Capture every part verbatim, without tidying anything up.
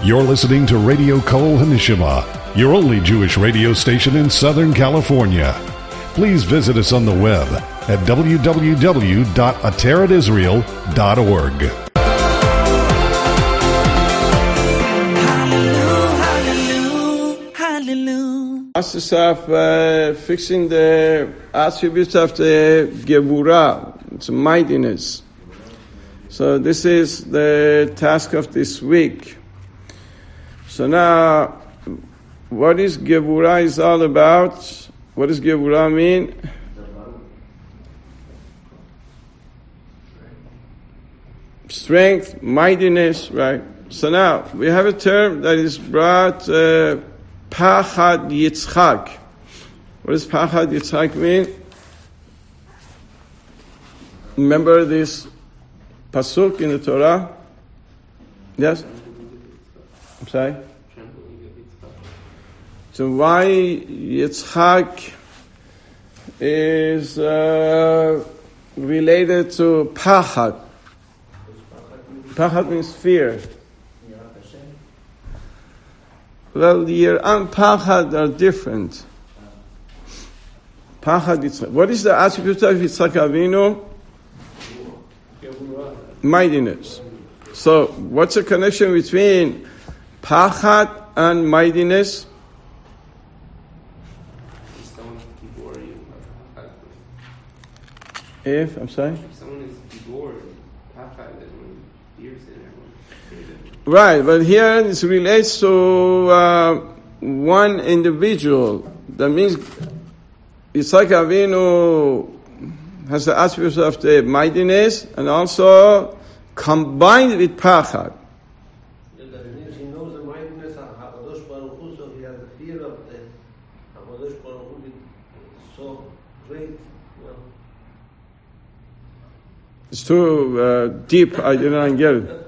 You're listening to Radio Kol Hanishima, your only Jewish radio station in Southern California. Please visit us on the web at w w w dot ateret israel dot org. Master Saf uh, fixing the attributes of the Gevurah, it's mightiness. So this is the task of this week. So now, what is Gevurah is all about? What does Gevurah mean? Strength, mightiness, right? So now, we have a term that is brought, uh, Pachad Yitzchak. What does Pachad Yitzchak mean? Remember this pasuk in the Torah? Yes? I'm sorry? So why Yitzchak is uh, related to Pachad? Pachad means fear. Well, the Yirah and Pachad are different. Pachad Yitzchak. What is the attribute of Yitzchak Avinu? Mightiness. So, what's the connection between Pachad and mightiness? If, I'm sorry? If someone is bored, Pachad is when fears in everyone. Right, but here this relates to uh, one individual. That means Yitzchak Avinu has the attributes of the mightiness and also combined with Pachad. That means he knows the mightiness of HaKadosh Baruch Hu, so he has the fear of the HaKadosh Baruch Hu. It's so great. You know. It's too uh, deep, I didn't get it.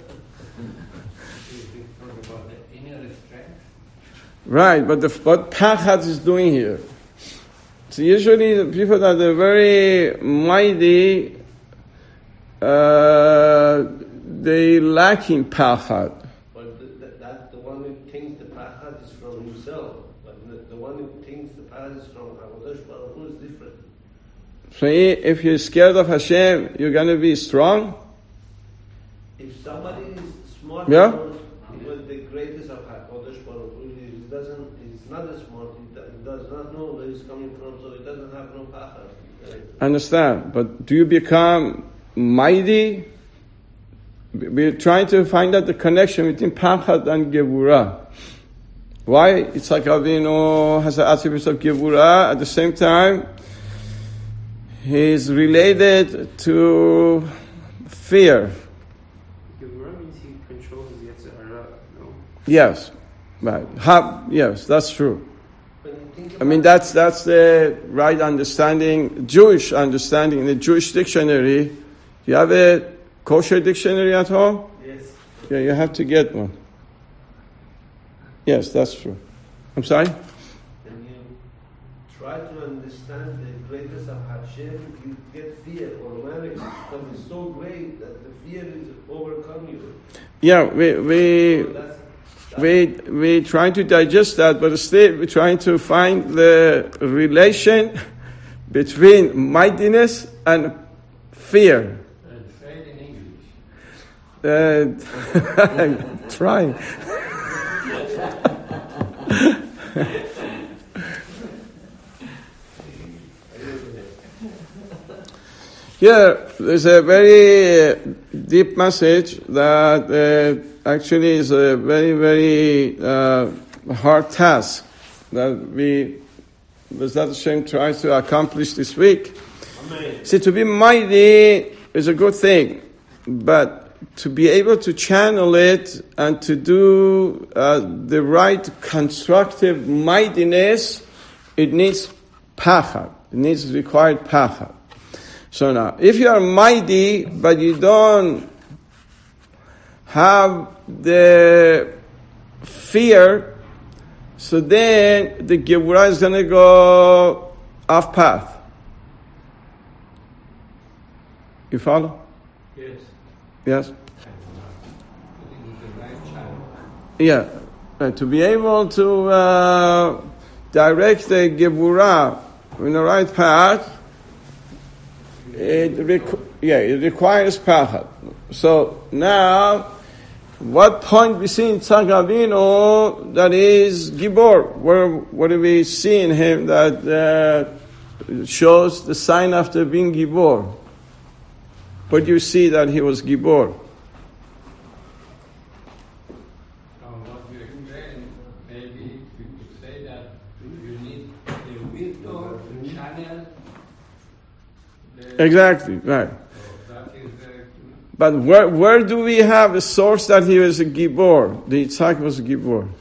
Right, but the, what Pachad is doing here. So usually the people that are very mighty, uh, they lack in Pachad. But the, the, that, the one who thinks the Pachad is from himself, but the, the one who thinks the Pachad is from HaKadosh Baruch Hu is different. So if you're scared of Hashem, you're going to be strong? If somebody is smart, yeah? even the greatest of HaKadosh Baruch Hu, he doesn't, he's not as smart, he does not know where he's coming from, so he doesn't have no Pachad. I understand, but do you become mighty? We're trying to find out the connection between Pachad and Gevurah. Why Yitzchak Avinu has the attributes of Gevurah, at the same time he's related to fear. Gevurah means he controls Yetzer Hara, no? Yes, right. Ha, yes, that's true. I mean, that's that's the right understanding, Jewish understanding. In the Jewish dictionary, you have a kosher dictionary at home? Yes. Yeah, you have to get one. Yes, that's true. I'm sorry? When you try to understand the greatness of Hashem, you get fear automatically because it's so great that the fear is overcome you. Yeah, we we So that's, we we trying to digest that, but still we're trying to find the relation between mightiness and fear. and say it in English. Uh, I'm trying. Yeah, there's a very deep message that uh, actually is a very, very uh, hard task that we, Bezrat Hashem, try to accomplish this week. Amen. See, to be mighty is a good thing, but to be able to channel it and to do uh, the right constructive mightiness, it needs Pachad. It needs required Pachad. So now, if you are mighty, but you don't have the fear, so then the Gevurah is going to go off path. You follow? Yes. Yes? Yeah, and to be able to uh, direct the Geburah in the right path, it requ- yeah, it requires pachad. So now, what point we see in Tzach Avinu that is Gibor? Where what do we see in him that uh, shows the sign after being Gibor? Where do you see that he was Gibor? Exactly, right. But where where do we have a source that he was a Gibor? The Yitzhak was a Gibor.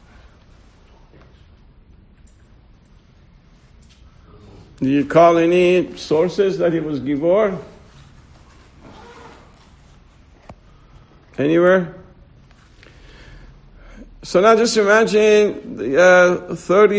Do you call any sources that he was Gibor? Anywhere? So now just imagine the uh,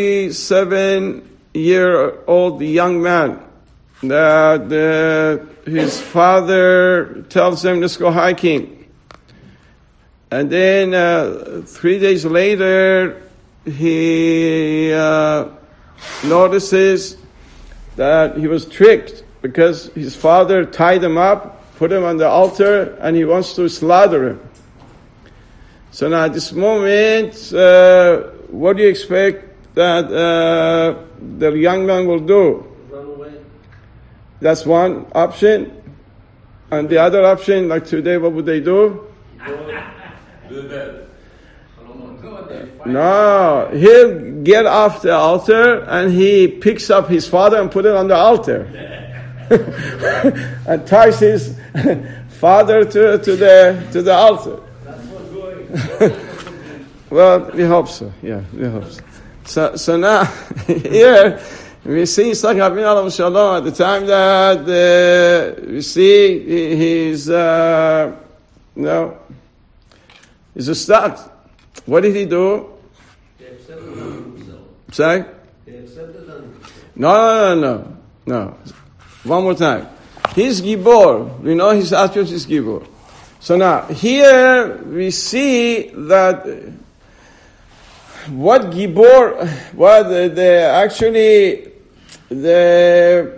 thirty-seven-year-old young man that uh, his father tells him, let's go hiking. And then uh, three days later, he uh, notices that he was tricked because his father tied him up, put him on the altar, and he wants to slaughter him. So now at this moment, uh, what do you expect that uh, the young man will do? Run away. That's one option. And the other option, like today, what would they do? No, he'll get off the altar and he picks up his father and put it on the altar. And ties his father to, to the to the altar. Well, we hope so. Yeah, we hope so. So, so now, here, we see Yitzhak Rabbeinu Alav Shalom at the time that uh, we see he's, uh, you know, he's a stuck. What did he do? They accepted on himself. Say? They accepted on himself. No, no, no, no, no. One more time. He's Gibor. We know his attribute is Gibor. So now, here we see that what Gibor, what the, the actually the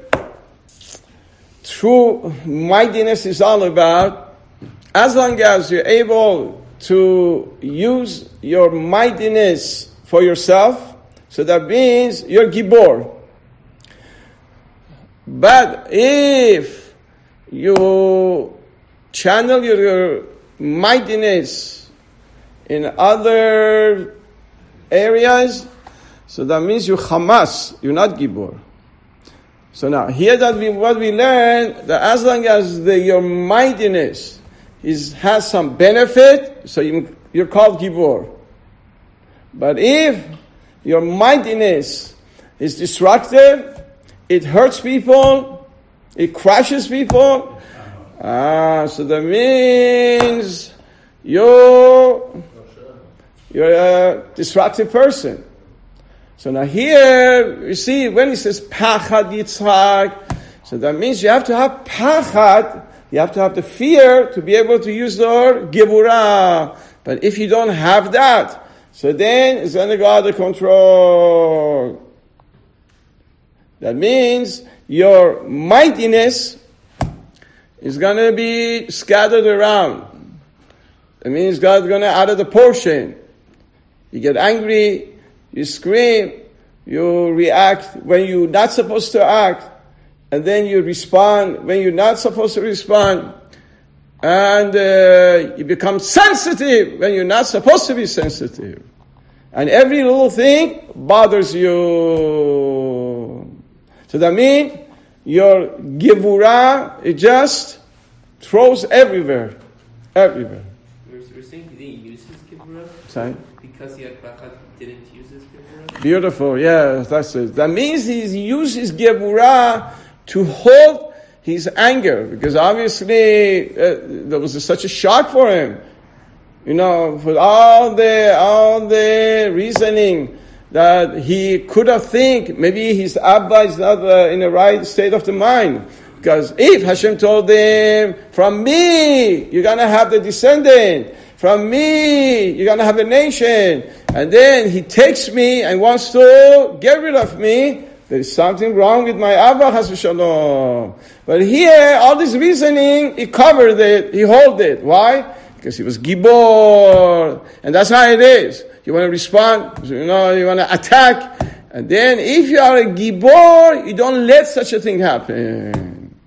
true mightiness is all about, as long as you're able to use your mightiness for yourself, so that means you're Gibor. But if you channel your, your mightiness in other areas, so that means you're Hamas, you're not Gibor. So now, here that we, what we learn, that as long as the, your mightiness is, has some benefit, so you, you're called Gibor. But if your mightiness is destructive, it hurts people, it crushes people, ah, so that means you're, you're a destructive person. So now here, you see, when he says Pachad Yitzhak, so that means you have to have Pachad, you have to have the fear to be able to use the Geburah. But if you don't have that, so then it's going to go out of control. That means your mightiness is going to be scattered around. It means God's going to out of the portion. You get angry, you scream, you react when you're not supposed to act, and then you respond when you're not supposed to respond, and uh, you become sensitive when you're not supposed to be sensitive. And every little thing bothers you. So that means your Gevurah, it just throws everywhere. Everywhere. We're, we're saying he didn't use his Gevurah? Sorry? Because he had Pachad, didn't use his Gevurah? Beautiful, yeah, that's it. That means he used his Gevurah to hold his anger, because obviously uh, there was such a shock for him. You know, for all the all the reasoning that he could have think, maybe his Abba is not uh, in the right state of the mind. Because if Hashem told him, from me, you're going to have the descendant, from me, you're going to have a nation, and then he takes me and wants to get rid of me, there's something wrong with my Abba, Chas v'shalom. But here, all this reasoning, he covered it, he held it. Why? Because he was Gibor. And that's how it is. You want to respond, you know, you want to attack, and then if you are a Gibor, you don't let such a thing happen.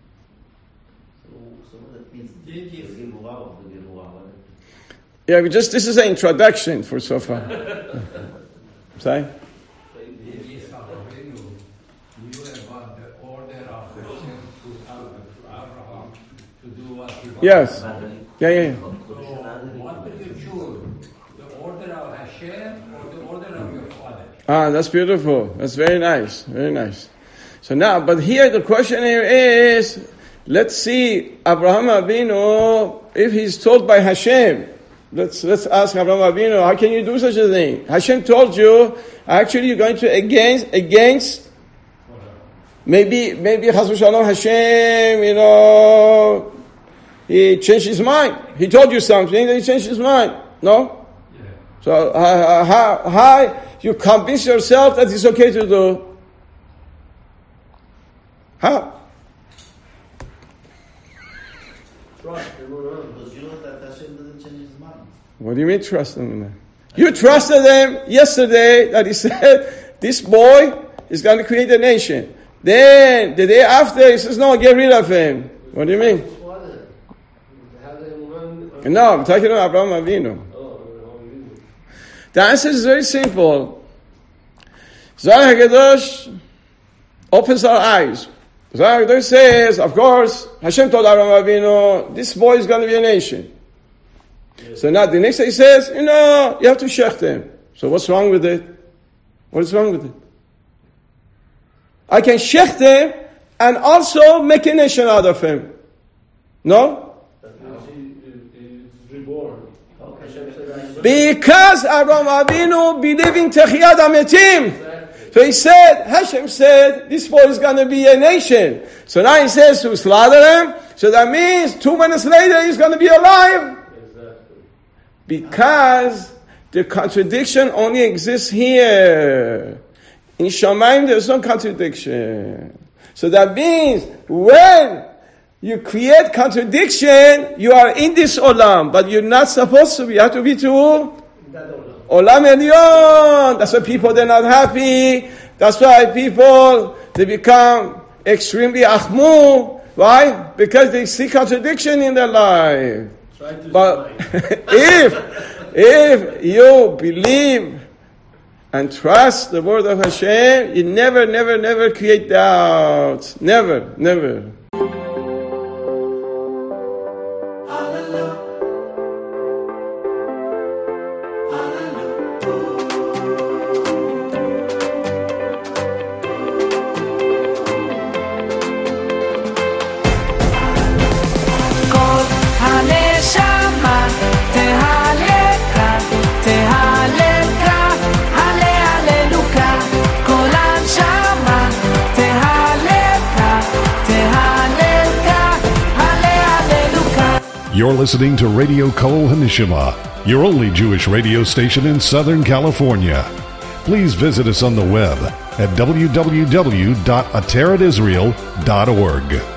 Yeah, we just, this is an introduction for so far. Sorry? Yes. Yeah, yeah, yeah. So, what will you choose? The order of Hashem or the order of your father? Ah, that's beautiful. That's very nice. Very nice. So now, but here the question here is, let's see Abraham Avinu, if he's told by Hashem. Let's let's ask Abraham Avinu, how can you do such a thing? Hashem told you, actually you're going to against against maybe maybe Chas v'shalom Hashem, you know, he changed his mind. He told you something, then he changed his mind. No? Yeah. So uh, how how you convince yourself that it's okay to do? How? Trust, because you know that Hashem doesn't change his mind. What do you mean trust him? You trusted him yesterday that he said, this boy is going to create a nation. Then, the day after, he says, no, get rid of him. What do you mean? No, I'm talking about Abraham Avinu. The answer is very simple. Zohar HaKadosh opens our eyes. Zohar HaKadosh says, of course, Hashem told Abraham Avinu, this boy is going to be a nation. Yes. So now the next day he says, you know, you have to shecht him. So what's wrong with it? What's wrong with it? I can shecht him and also make a nation out of him. No? Because Abraham Avinu believed in Techiyat HaMetim. So he said, Hashem said, this boy is going to be a nation. So now he says to slaughter him. So that means two minutes later he's going to be alive. Exactly. Because the contradiction only exists here. In Shamayim there's no contradiction. So that means when you create contradiction, you are in this olam, but you're not supposed to be. You have to be to olam elyon. That's why people, they're not happy. That's why people, they become extremely achmu. Why? Because they see contradiction in their life. But if, if you believe and trust the word of Hashem, you never, never, never create doubts. Never, never. You're listening to Radio Kol HaNeshama, your only Jewish radio station in Southern California. Please visit us on the web at w w w dot atarat israel dot org.